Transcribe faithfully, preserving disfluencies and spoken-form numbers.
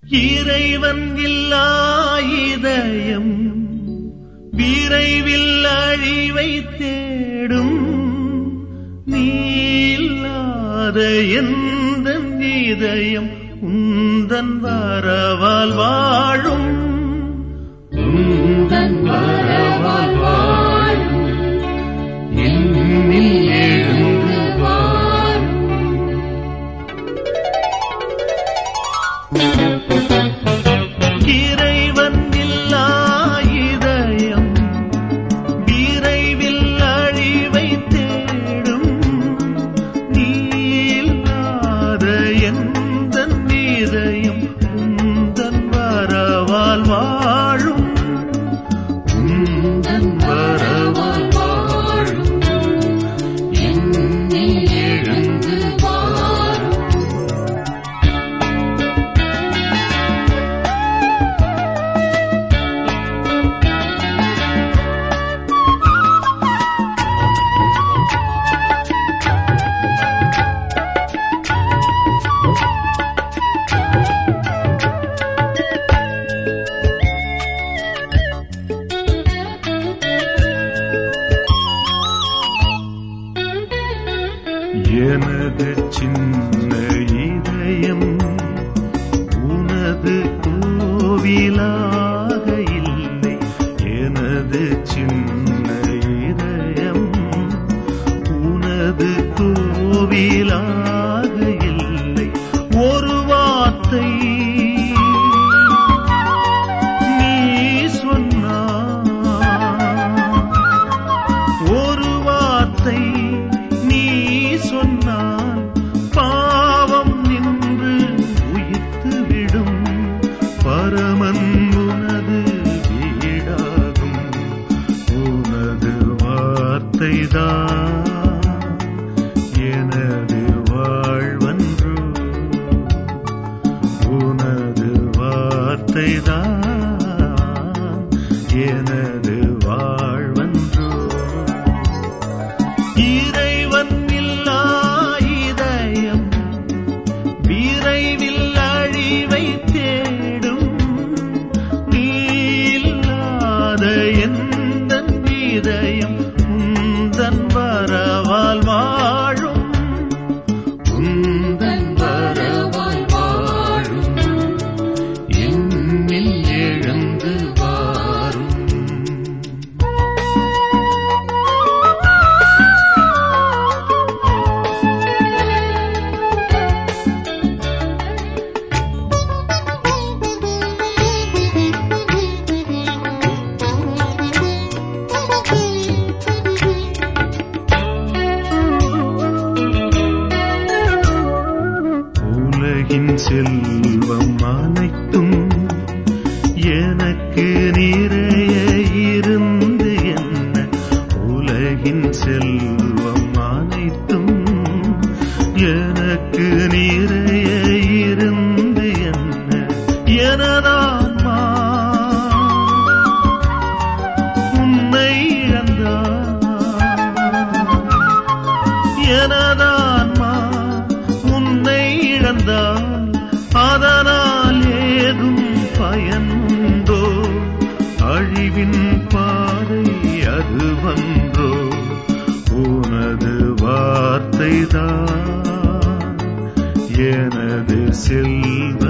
இறைவன் இல்லா இதயம் விரைவில் அழிவை தேடும். நீ இல்லாத எந்தன் இதயம் உந்தன் வரவால் வாழும். உந்தன் வரவால் வாழும். என்னில் எழுந்து வாரும். இறைவன் இல்லா இதயம் விரைவில் அழிவை தேடும். நீ இல்லாத எந்தன் இதயம் உந்தன் வரவால் வாழும். உந்தன் வரவால் வாழும். என்னில் எழுந்து வாரும். எனது சின்ன இதயம் உனது கோவிலாக இல்லை. எனது சின்ன இதயம் உனது கோவிலாக இல்லை. ஒரு வார்த்தை நீ சொன்னாய். ஒரு வார்த்தை நீ சொன்னால் பாவம் நின்று உயிர்த்து விடும். பரமன் உனது வீடாகும். உனது வார்த்தைதான் எனது வாழ்வன்றோ. உனது வார்த்தைதான் எனது வாழ்வன்றோ. இறைவன் இல்லா இதயம் விரைவில் அழிவை தேடும். நீ இல்லாத எந்தன் இதயம் உந்தன் வரவால் வாழும். உந்தன் வரவால் வாழும். என்னில் எழுந்து வாரும். உலகின் செல்வம் அனைத்தும் எனக்கு நிறைய இருந்து என்ன. உலகின் செல்வம் அனைத்தும் எனக்கு நிறைய இருந்து என்ன. எனதான்மா உன்னை இழந்தார். எனதான்மா உன்னை இழந்தால் அதனால் ஏதும் பயனுண்டோ. அழிவின் பாதை அது வன்றோ. உனது வார்த்தைதான் எனது செல்வ